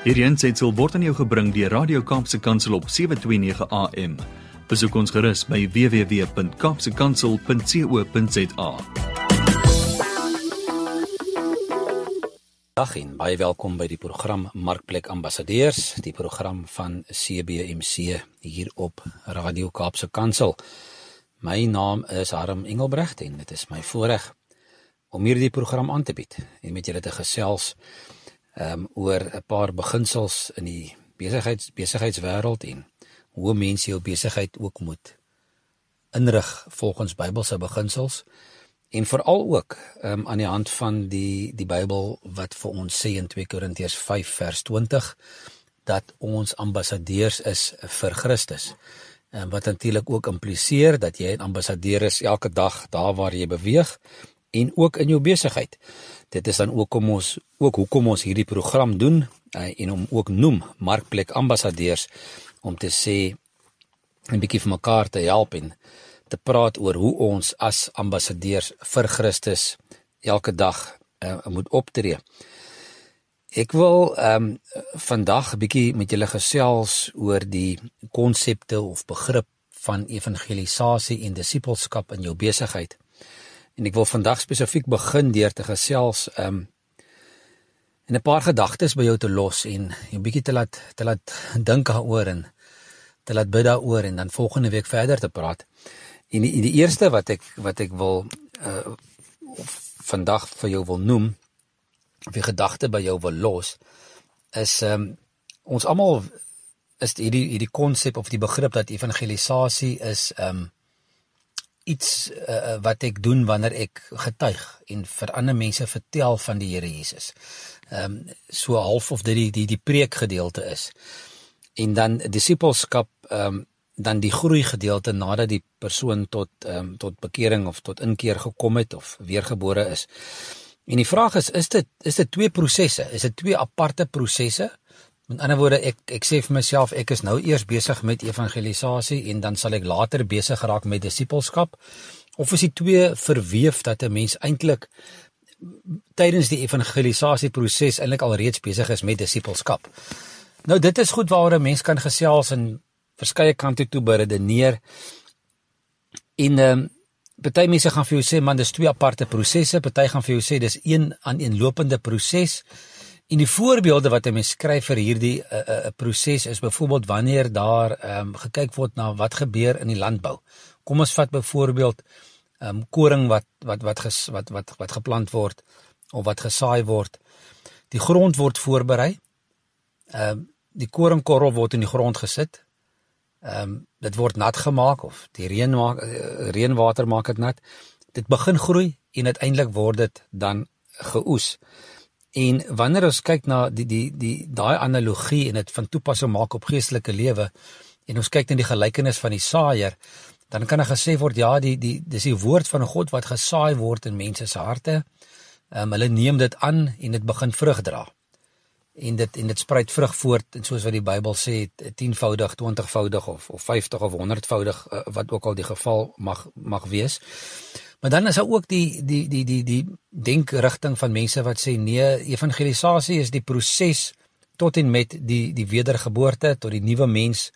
Hierdie aansetsel word aan jou gebring deur Radio Kaapse Kansel op 729 AM. Besoek ons gerus by www.kapsekansel.co.za. Dag en baie welkom by die program Markplek Ambassadeurs, die program van CBMC hier op Radio Kaapse Kansel. My naam is Harm Engelbrecht en dit is my voorreg om hierdie program aan te bied en met julle te gesels oor 'n paar beginsels in die besigheidswêreld en hoe mense jou besigheid ook moet inrig volgens Bybelse beginsels. En veral ook aan die hand van die Bybel wat vir ons sê in 2 Korintiërs 5 vers 20, dat ons ambassadeurs is vir Christus. Wat natuurlik ook impliseer dat jy 'n ambassadeur is elke dag daar waar jy beweeg en ook in jou besigheid. Dit is dan ook hoekom ons hierdie program doen en hom ook noem Markplek Ambassadeurs, om te sê 'n bietjie vir mekaar te help en te praat oor hoe ons as ambassadeurs vir Christus elke dag moet optree. Ek wil vandag 'n bietjie met julle gesels oor die konsepte of begrip van evangelisasie en disippelskap in jou besigheid. En ek wil vandag spesifiek begin deur te gesels en 'n paar gedagtes by jou te los en 'n bietjie te laat dink daaroor en te laat bid daaroor en dan volgende week verder te praat. En die eerste wat ek wil vandag vir jou wil noem, of die gedagte by jou wil los, is ons almal is hierdie konsep of die begrip dat evangelisasie is iets wat ek doen wanneer ek getuig en vir ander mense vertel van die Here Jesus. So half of dit die preekgedeelte is. En dan disippelskap, dan die groei gedeelte nadat die persoon tot bekering of tot inkeer gekom het of weergebore is. En die vraag is dit twee prosesse? Is dit twee aparte prosesse? Met ander woorde, ek sê vir myself, ek is nou eers besig met evangelisasie en dan sal ek later besig raak met disippelskap? Of is die twee verweef dat 'n mens eintlik tydens die evangelisasieproses eintlik al reeds besig is met disippelskap? Nou dit is goed waaroor 'n mens kan gesels en verskeie kante toe beredeneer. En party mense gaan vir jou sê, man, dis twee aparte prosesse. Party gaan vir jou sê dis een aaneenlopende proses. En die voorbeelde wat 'n mens skryf vir hierdie proses is byvoorbeeld wanneer daar gekyk word na wat gebeur in die landbou. Kom ons vat byvoorbeeld koring wat geplant word of wat gesaai word. Die grond word voorberei. Die koringkorrel word in die grond gesit. Dit word nat gemaak of die reënwater maak dit nat. Dit begin groei en uiteindelik word dit dan geoes. En wanneer ons kyk na daai analogie en dit van toepassing maak op geestelike lewe en ons kyk na die gelykenis van die saaier, dan kan gesê word ja, dis die woord van God wat gesaai word in mense se harte. Hulle neem dit aan en dit begin vrug dra. En dit spruit vrug voort, en soos wat die Bybel sê, 10voudig, 20voudig of 50 of 100voudig, wat ook al die geval mag wees. Maar dan is daar ook die denkrigting van mense wat sê nee, evangelisasie is die proses tot en met die wedergeboorte, tot die nuwe mens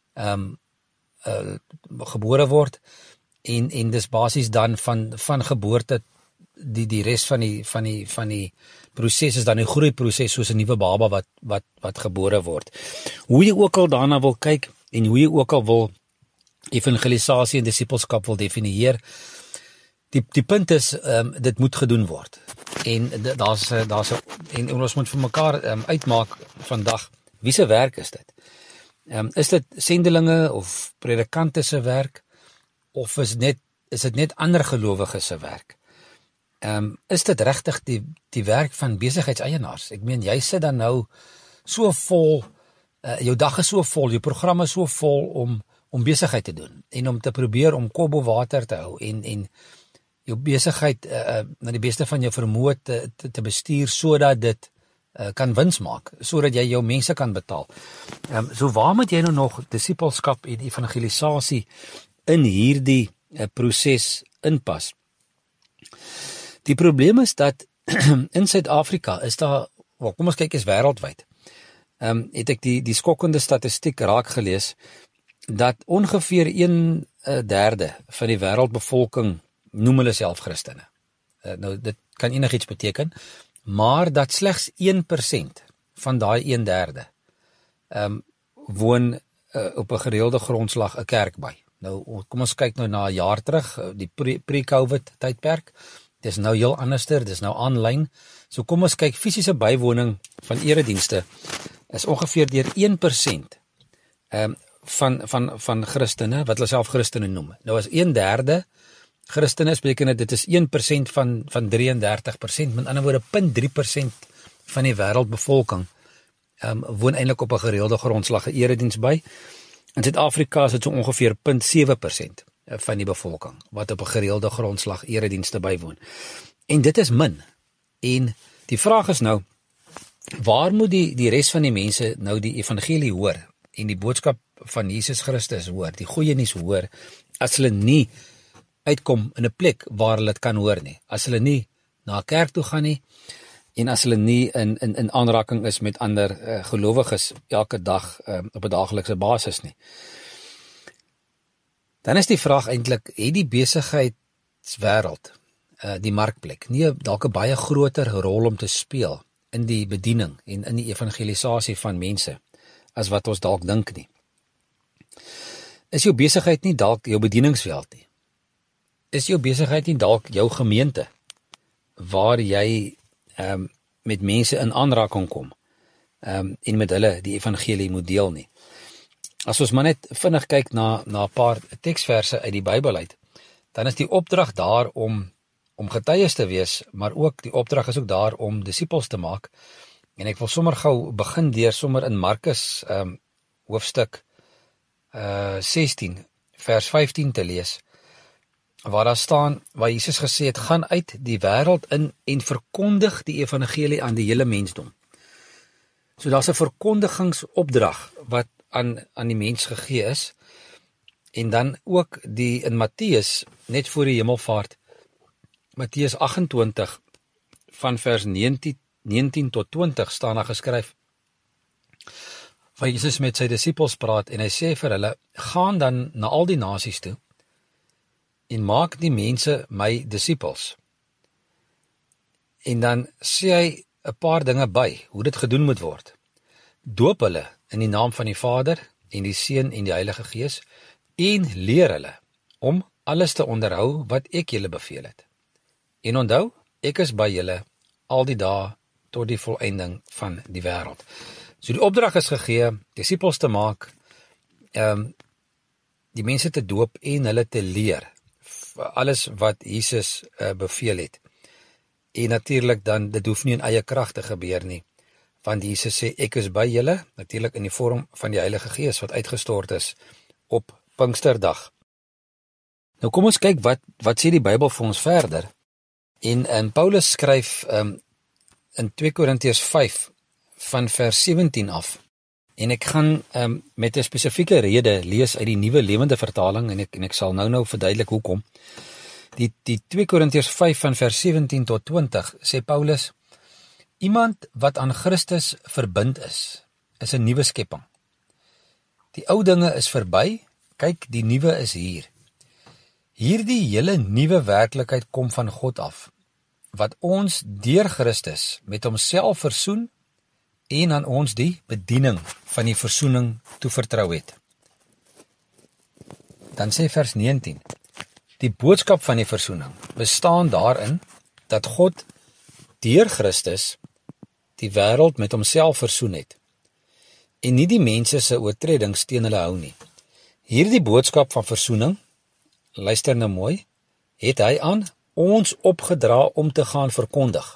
gebore word en dis basies dan van geboorte die res van die proses is dan 'n groeiproses soos 'n nuwe baba wat gebore word. Hoe jy ook al daarna wil kyk en hoe jy ook al wil evangelisasie en disippelskap wil definieer, die punt is dit moet gedoen word. En en ons moet vir mekaar uitmaak vandag, wie se werk is dit? Is dit sendelinge of predikante se werk of is dit net ander gelowiges se werk? Is dit regtig die werk van besigheidseienaars? Ek meen, jy sit dan nou so vol, jou dag is so vol, jou programme is so vol om besigheid te doen en om te probeer om kop bo water te hou en jou besigheid na die beste van jou vermoë te bestuur sodat dit kan wins maak, sodat jy jou mense kan betaal. So waar moet jy nou nog disippelskap en evangelisasie in hierdie proses inpas? Die probleem is dat in Suid-Afrika is daar, kom ons kyk eens wêreldwyd, het ek die skokkende statistiek raak gelees, dat ongeveer 1/3 van die wêreldbevolking noem hulle self Christene. Nou, dit kan enigiets beteken, maar dat slegs 1% van daai 1/3 woon op 'n gereelde grondslag 'n kerk by. Nou, kom ons kyk nou na 'n jaar terug, die pre-COVID tydperk. Dis nou heel anderster, dis nou aanlyn. So kom ons kyk, fisiese bywoning van eredienste is ongeveer deur 1% van Christene, wat hulle self Christene noem. Nou as 1/3 Christene is, beteken dit is 1% van 33%, met ander woorde 0,3% van die wêreldbevolking woon eintlik op 'n gereelde grondslag 'n erediens by. In Suid-Afrika is dit so ongeveer 0,7% van die bevolking wat op 'n gereelde grondslag eredienste bywoon. En dit is min. En die vraag is nou, waar moet die res van die mense nou die evangelie hoor en die boodskap van Jesus Christus hoor, die goeie nuus hoor, as hulle nie uitkom in 'n plek waar hulle dit kan hoor nie, as hulle nie na 'n kerk toe gaan nie, en as hulle nie in aanraking is met ander gelowiges elke dag op 'n daaglikse basis nie. Dan is die vraag eintlik, het die besigheidswêreld, die markplek, nie dalk 'n baie groter rol om te speel in die bediening en in die evangelisasie van mense, as wat ons dalk dink nie? Is jou besigheid nie dalk jou bedieningsveld nie? Is jou besigheid nie dalk jou gemeente, waar jy met mense in aanraking kom, en met hulle die evangelie moet deel nie? As ons maar net vinnig kyk na 'n paar teksverse uit die Bybel uit, dan is die opdrag daar om getuies te wees, maar ook die opdrag is ook daar om disippels te maak. En ek wil sommer gou begin deur sommer in Markus hoofstuk 16 vers 15 te lees, waar daar staan, waar Jesus gesê het, gaan uit die wêreld in en verkondig die evangelie aan die hele mensdom. So daar's 'n verkondigingsopdrag wat aan die mens gegee is, en dan ook in Matteus, net voor die hemelvaart, Matteus 28 van vers 19 tot 20 staan daar geskryf, waar Jesus met sy disippels praat, en hy sê vir hulle, gaan dan na al die nasies toe, en maak die mense my disippels. En dan sê hy 'n paar dinge by, hoe dit gedoen moet word. Doop hulle in die naam van die Vader, en die Seun en die Heilige Gees, en leer hulle om alles te onderhou wat ek julle beveel het. En onthou, ek is by julle al die dae tot die volëinding van die wêreld. So die opdrag is gegee, disippels te maak, die mense te doop en hulle te leer, alles wat Jesus beveel het. En natuurlik dan, dit hoef nie in eie krag te gebeur nie, want Jesus sê, ek is by julle, natuurlik in die vorm van die Heilige Gees, wat uitgestort is op Pinksterdag. Nou kom ons kyk, wat sê die Bybel vir ons verder, en Paulus skryf in 2 Korintiërs 5 van vers 17 af, en ek gaan met 'n spesifieke rede lees uit die Nuwe Lewende Vertaling, en ek sal nou verduidelik hoekom. Die 2 Korintiërs 5 van vers 17 tot 20 sê Paulus, iemand wat aan Christus verbind is 'n nuwe skepping. Die ou dinge is verby, kyk, die nuwe is hier. Hierdie hele nuwe werklikheid kom van God af, wat ons deur Christus met homself versoen en aan ons die bediening van die versoening toevertrou het. Dan sê vers 19, die boodskap van die versoening bestaan daarin dat God deur Christus die wêreld met homself versoen het en nie die mense se oortredings teen hulle hou nie. Hierdie boodskap van versoening, luister nou mooi, het hy aan ons opgedra om te gaan verkondig.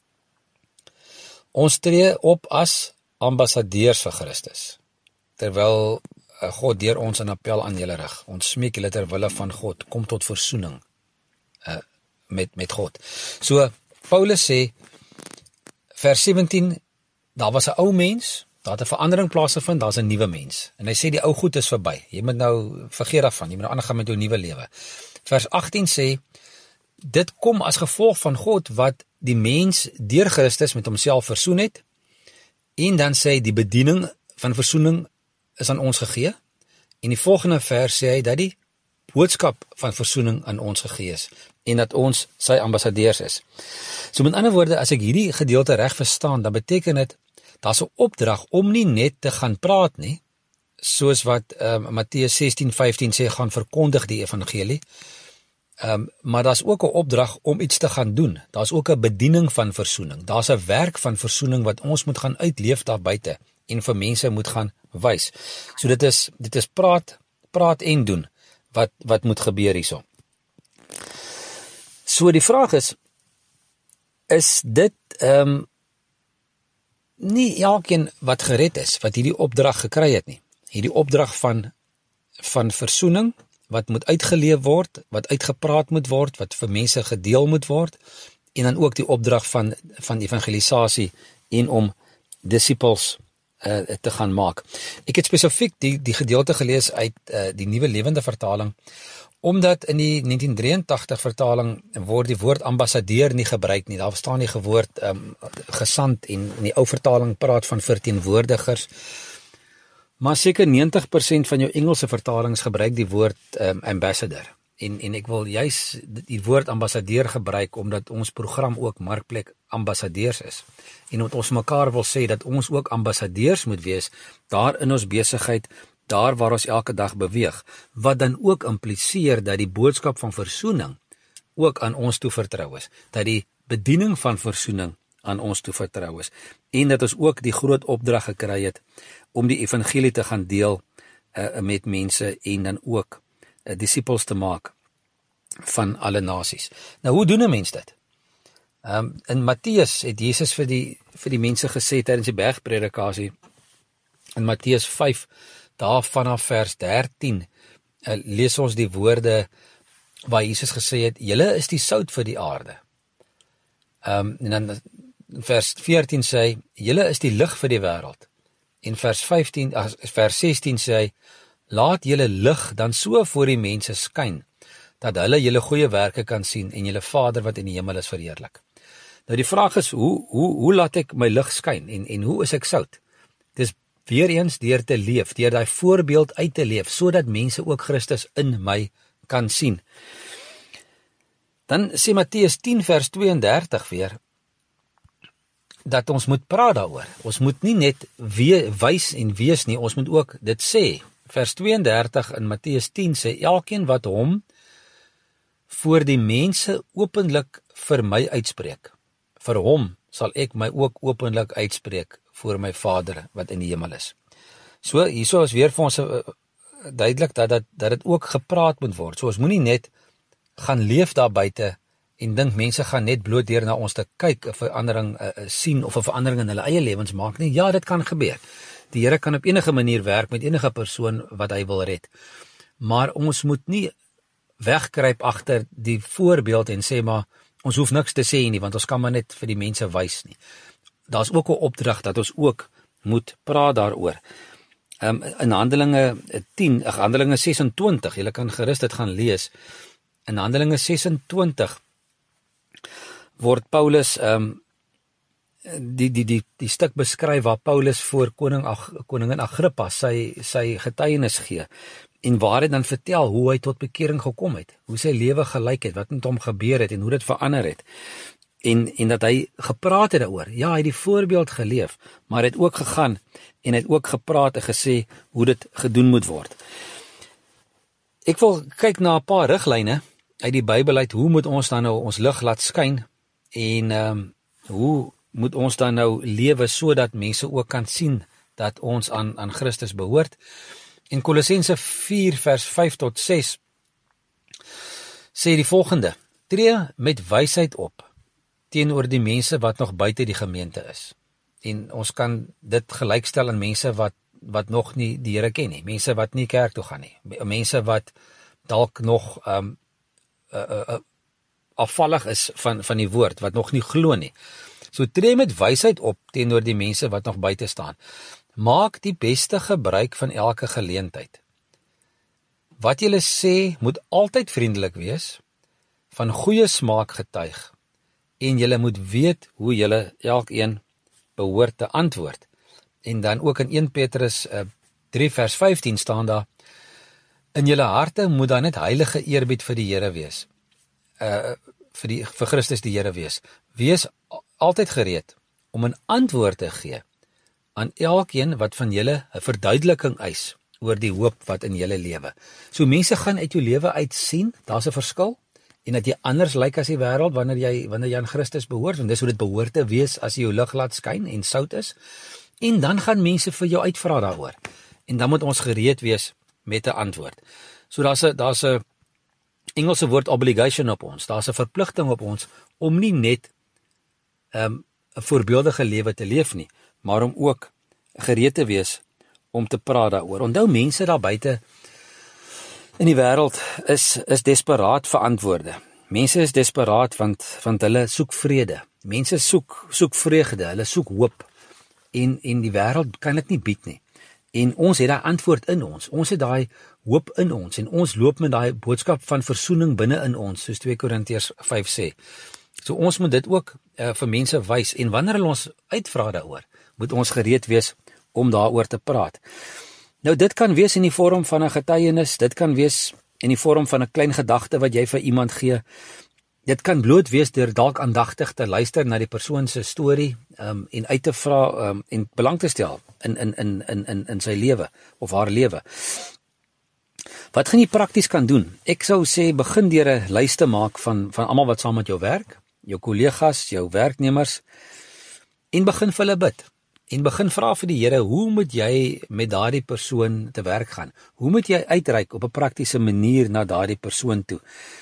Ons tree op as ambassadeurs vir Christus, terwyl God deur ons 'n appel aan julle rig. Ons smeek julle ter wille van God, kom tot versoening met God. So, Paulus sê, vers 17, daar was 'n ou mens, daar het 'n verandering plaasgevind, daar's 'n nuwe mens. En hy sê die ou goed is verby. Jy moet nou vergeet daarvan, jy moet nou aangaan met jou nuwe lewe. Vers 18 sê, dit kom as gevolg van God wat die mens deur Christus met homself versoen het En dan sê hy, die bediening van versoening is aan ons gegee. En die volgende vers sê hy, dat die boodskap van versoening aan ons gegee is, en dat ons sy ambassadeurs is. So met ander woorde, as ek hierdie gedeelte reg verstaan, dan beteken dit, daar's 'n opdrag om nie net te gaan praat nie, soos wat Matteus 16:15 sê, gaan verkondig die evangelie, maar daar's ook 'n opdrag om iets te gaan doen. Daar's ook 'n bediening van versoening. Daar's 'n werk van versoening wat ons moet gaan uitleef daar buite en vir mense moet gaan wys. So dit is praat en doen wat moet gebeur hierso. So die vraag is dit nie elkeen wat gered is, wat hierdie opdrag gekry het nie. Hierdie opdrag van versoening, wat moet uitgeleef word, wat uitgepraat moet word, wat vir mense gedeel moet word, en dan ook die opdrag van evangelisasie en om disippels te gaan maak. Ek het spesifiek die gedeelte gelees uit die Nuwe Lewende Vertaling, omdat in die 1983 vertaling word die woord ambassadeur nie gebruik nie. Daar staan die woord gesant, en in die ou vertaling praat van verteenwoordigers. Maar seker 90% van jou Engelse vertalings gebruik die woord ambassador. En ek wil juis die woord ambassadeur gebruik, omdat ons program ook Markplek ambassadeurs is. En omdat ons mekaar wil sê dat ons ook ambassadeurs moet wees, daar in ons besigheid, daar waar ons elke dag beweeg, wat dan ook impliseer dat die boodskap van versoening ook aan ons toevertrou is, dat die bediening van versoening aan ons toevertrou is, en dat ons ook die groot opdrag gekry het om die evangelie te gaan deel met mense en dan ook disippels te maak van alle nasies. Nou, hoe doen 'n mens dit? In Matteus het Jesus vir die mense gesê tydens die bergpredikasie, in Matteus 5, daar vanaf vers 13, lees ons die woorde waar Jesus gesê het, julle is die sout vir die aarde. En dan vers 14 sê hy, julle is die lig vir die wêreld. En vers 16 sê hy, laat julle lig dan so voor die mense skyn, dat hulle julle goeie werke kan sien en julle Vader wat in die hemel is verheerlik. Nou die vraag is, hoe laat ek my lig skyn en hoe is ek sout? Dis weer eens deur te leef, deur daai voorbeeld uit te leef, sodat mense ook Christus in my kan sien. Dan sê Matteus 10 vers 32 weer, dat ons moet praat daaroor. Ons moet nie net wys en wees nie, ons moet ook dit sê. Vers 32 in Matteus 10 sê, elkeen wat hom voor die mense openlik vir my uitspreek, vir hom sal ek my ook openlik uitspreek voor my Vader wat in die hemel is. So, hierso is weer vir ons duidelik dat dit ook gepraat moet word. So, ons moenie net gaan leef daar buite en dink mense gaan net bloot deur na ons te kyk, 'n verandering sien of 'n verandering in hulle eie lewens maak nie. Ja, dit kan gebeur. Die Here kan op enige manier werk met enige persoon wat hy wil red. Maar ons moet nie wegkruip agter die voorbeeld en sê maar, ons hoef niks te sê nie, want ons kan maar net vir die mense wys nie. Daar's ook 'n opdrag dat ons ook moet praat daaroor. In Handelinge 26, julle kan gerus dit gaan lees. In Handelinge 26 word Paulus die stuk beskryf waar Paulus voor koningin Agrippa sy getuienis gee en waar hy dan vertel hoe hy tot bekering gekom het, hoe sy lewe gelyk het, wat met hom gebeur het en hoe dit verander het. En dat hy gepraat het daaroor. Ja, hy het die voorbeeld geleef, maar hy het ook gegaan en hy het ook gepraat en gesê hoe dit gedoen moet word. Ek wil kyk na 'n paar riglyne uit die Bybel uit, hoe moet ons dan nou ons lig laat skyn en hoe moet ons dan nou lewe sodat mense ook kan sien dat ons aan Christus behoort. In Kolossense 4 vers 5 tot 6 sê die volgende: tree met wysheid op teenoor die mense wat nog buite die gemeente is. En ons kan dit gelykstel aan mense wat nog nie die Here ken nie, mense wat nie kerk toe gaan nie, mense wat dalk nog afvallig is van die woord, wat nog nie glo nie. So tree met wysheid op teenoor die mense wat nog buite staan. Maak die beste gebruik van elke geleentheid. Wat julle sê moet altyd vriendelik wees, van goeie smaak getuig, en julle moet weet hoe julle elkeen behoort te antwoord. En dan ook in 1 Petrus 3 vers 15 staan daar: in julle harte moet daar net heilige eerbied vir die Here wees. Vir Christus die Here wees. Wees altyd gereed om 'n antwoord te gee aan elkeen wat van julle 'n verduideliking eis oor die hoop wat in julle lewe. So mense gaan uit jou lewe uit sien, daar's 'n verskil, en dat jy anders lyk as die wêreld wanneer jy aan Christus behoort, want dis hoe dit behoort te wees as jy jou lig laat skyn en sout is. En dan gaan mense vir jou uitvra daaroor. En dan moet ons gereed wees met 'n antwoord. So daar's 'n Engelse woord obligation op ons. Daar's 'n verpligting op ons om nie net 'n voorbeeldige lewe te leef nie, maar om ook gereed te wees om te praat daaroor. Onthou, mense daar buite in die wêreld is desperaat vir antwoorde. Mense is desperaat want hulle soek vrede. Mense soek vreugde, hulle soek hoop. En die wêreld kan dit nie bied nie. En ons het daai antwoord in ons. Ons het daai hoop in ons en ons loop met daai boodskap van versoening binne in ons, soos 2 Korintiërs 5 sê. So ons moet dit ook vir mense wys, en wanneer hulle ons uitvra daaroor, moet ons gereed wees om daaroor te praat. Nou dit kan wees in die vorm van 'n getuienis, dit kan wees in die vorm van 'n klein gedagte wat jy vir iemand gee. Dit kan bloot wees deur dalk aandagtig te luister na die persoon se storie en uit te vra en belang te stel in sy lewe of haar lewe. Wat gaan jy prakties kan doen? Ek sou sê begin deur 'n lys te maak van almal wat saam met jou werk, jou kollegas, jou werknemers, en begin vir hulle bid. En begin vra vir die Here, hoe moet jy met daardie persoon te werk gaan? Hoe moet jy uitreik op 'n praktiese manier na daardie persoon toe?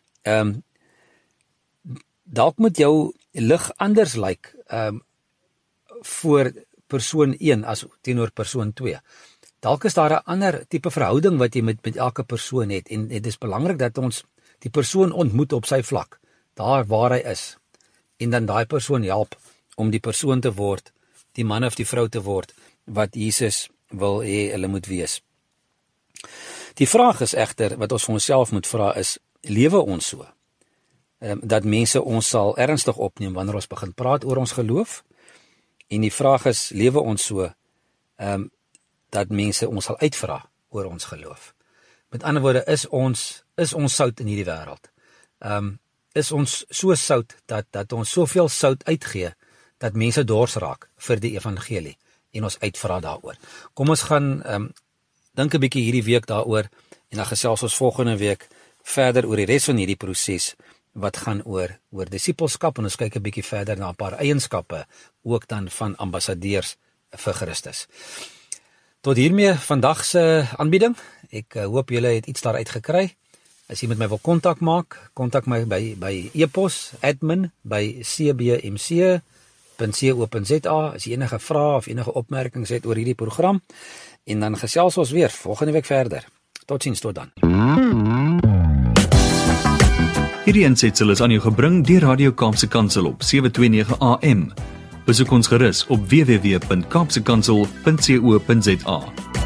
Dalk moet jou lig anders lyk voor persoon 1 as teenoor persoon 2. Dalk is daar 'n ander tipe verhouding wat jy met elke persoon het, en dit is belangrik dat ons die persoon ontmoet op sy vlak, daar waar hy is, en dan daai persoon help om die persoon te word, die man of die vrou te word, wat Jesus wil hê hulle moet wees. Die vraag is egter, wat ons vir onsself moet vra is, lewe ons so? Dat mense ons sal ernstig opneem wanneer ons begin praat oor ons geloof, en die vraag is, lewe ons so, dat mense ons sal uitvra oor ons geloof. Met ander woorde, is ons sout in hierdie wêreld? Is ons so sout, dat ons soveel sout uitgee, dat mense dors raak vir die evangelie, en ons uitvra daaroor. Kom ons gaan dink 'n bietjie hierdie week daaroor, en dan gesels ons volgende week verder oor die res van hierdie proses, wat gaan oor disippelskap, en ons kyk 'n bietjie verder na 'n paar eienskappe, ook dan van ambassadeurs vir Christus. Tot hiermee vandag se aanbieding. Ek hoop julle het iets daaruit gekry. As jy met my wil kontak maak, kontak my by e-pos admin@cbmc.co.za as jy enige vrae of enige opmerkings het oor hierdie program, en dan gesels ons weer volgende week verder. Totsiens, tot dan. Hierdie aansetsel is aan jou gebring deur Radio Kaapse Kansel op 729 AM. Besoek ons gerus op www.kaapsekansel.co.za.